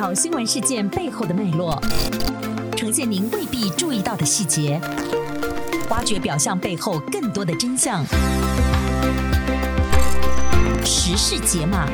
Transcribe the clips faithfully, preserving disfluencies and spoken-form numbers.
考新闻事件背后的脉络，呈现您未必注意到的细节，挖掘表象背后更多的真相。时事解码。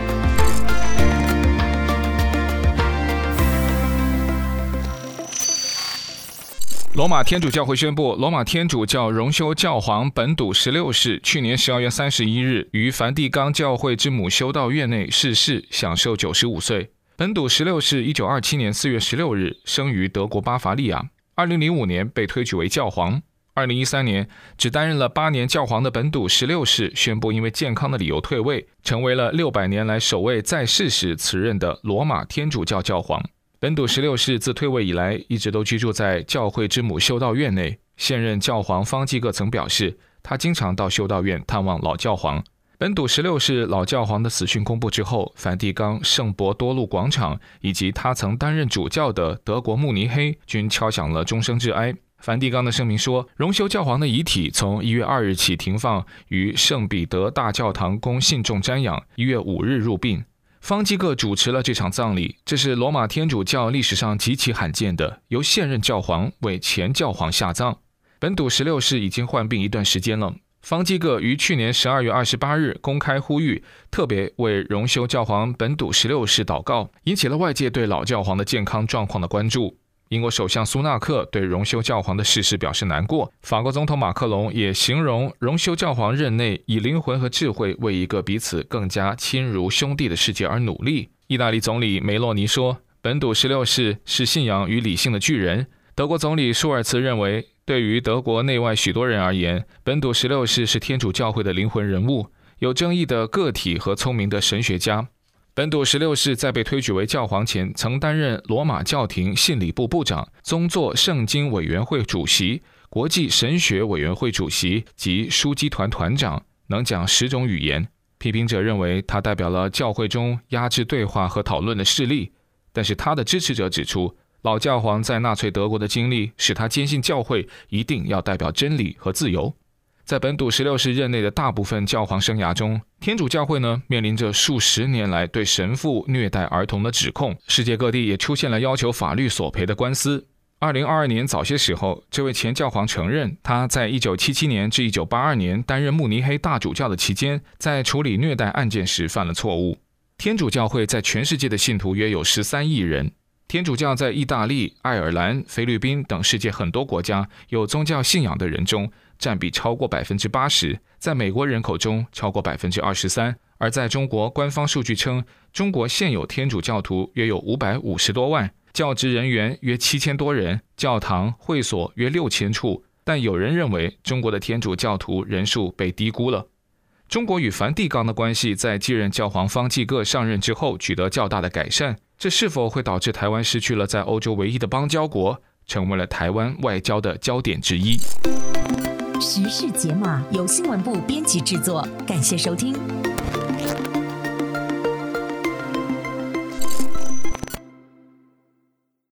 罗马天主教会宣布，罗马天主教荣休教皇本笃十六世去年十二月三十一日于梵蒂冈教会之母修道院内逝世，享寿九十五岁。本笃十六世一九二七年四月十六日生于德国巴伐利亚，二零零五年被推举为教皇。二零一三年，只担任了八年教皇的本笃十六世宣布因为健康的理由退位，成为了六百年来首位在世时辞任的罗马天主教教皇。本笃十六世自退位以来，一直都居住在教会之母修道院内。现任教皇方济各曾表示，他经常到修道院探望老教皇。本笃十六世老教皇的死讯公布之后，梵蒂冈圣伯多禄广场以及他曾担任主教的德国慕尼黑均敲响了终生致哀。梵蒂冈的声明说，荣休教皇的遗体从一月二日起停放于圣彼得大教堂供信众瞻仰，一月五日入殡。方济各主持了这场葬礼，这是罗马天主教历史上极其罕见的，由现任教皇为前教皇下葬。本笃十六世已经患病一段时间了。方济各于去年十二月二十八日公开呼吁，特别为荣休教皇本笃十六世祷告，引起了外界对老教皇的健康状况的关注。英国首相苏纳克对荣休教皇的逝世表示难过，法国总统马克龙也形容荣休教皇任内以灵魂和智慧为一个彼此更加亲如兄弟的世界而努力。意大利总理梅洛尼说，本笃十六世是信仰与理性的巨人。德国总理舒尔茨认为，对于德国内外许多人而言，本笃十六世是天主教会的灵魂人物，有争议的个体和聪明的神学家。本笃十六世在被推举为教皇前，曾担任罗马教廷信理部部长、宗座圣经委员会主席、国际神学委员会主席及枢机团团长，能讲十种语言。批评者认为他代表了教会中压制对话和讨论的势力，但是他的支持者指出，老教皇在纳粹德国的经历使他坚信教会一定要代表真理和自由。在本笃十六世任内的大部分教皇生涯中，天主教会呢面临着数十年来对神父虐待儿童的指控，世界各地也出现了要求法律索赔的官司。二零二二年早些时候，这位前教皇承认，他在一九七七年至一九八二年担任慕尼黑大主教的期间，在处理虐待案件时犯了错误。天主教会在全世界的信徒约有十三亿人。天主教在意大利、爱尔兰、菲律宾等世界很多国家有宗教信仰的人中占比超过 百分之八十， 在美国人口中超过 百分之二十三， 而在中国官方数据称，中国现有天主教徒约有五百五十多万，教职人员约七千多人，教堂、会所约六千处，但有人认为中国的天主教徒人数被低估了。中国与梵蒂冈的关系在继任教皇方济各上任之后取得较大的改善，这是否会导致台湾失去了在欧洲唯一的邦交国，成为了台湾外交的焦点之一？ 时事解码由新闻部编辑制作，感谢收听。